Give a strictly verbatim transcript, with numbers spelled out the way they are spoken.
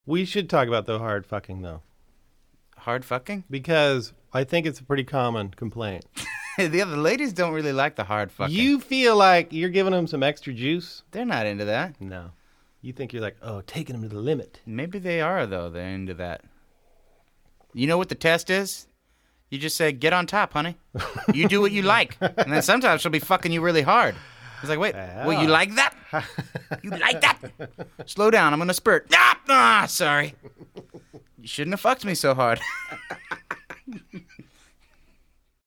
We should talk about the hard fucking, though. Hard fucking? Because I think it's a pretty common complaint. The other ladies don't really like the hard fucking. You feel like you're giving them some extra juice? They're not into that. No. You think you're like, oh, taking them to the limit. Maybe they are, though. They're into that. You know what the test is? You just say, get on top, honey. You do what you like. And then sometimes she'll be fucking you really hard. It's like, wait, Yeah. well, you like that? You like that? Slow down. I'm going to spurt. Ah, ah, sorry. You shouldn't have fucked me so hard.